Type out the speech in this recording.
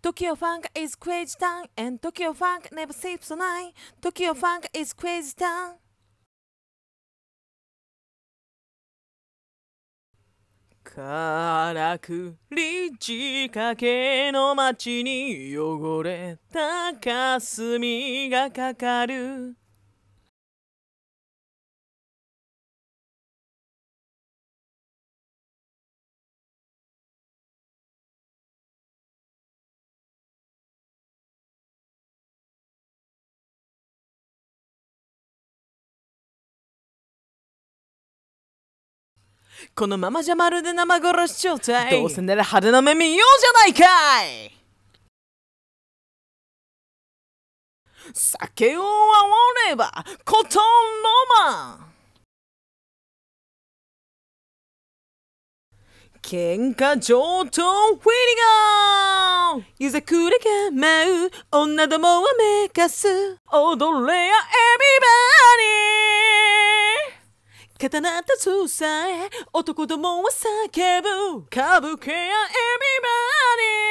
Tokyo Funk is crazy town and Tokyo Funk never sleeps at night. Tokyo Funk is crazy town. からくり仕掛けの街に汚れた霞がかかる。このままじゃまるで生殺し状態。どうせなら派手な目見ようじゃないかい。酒をあおればことロマン。喧嘩上等フィリゴー。ゆざくれが舞う女どもはめかす。踊れやエビバディ。刀立つさえ男どもは叫ぶ。歌舞伎やエビバディ。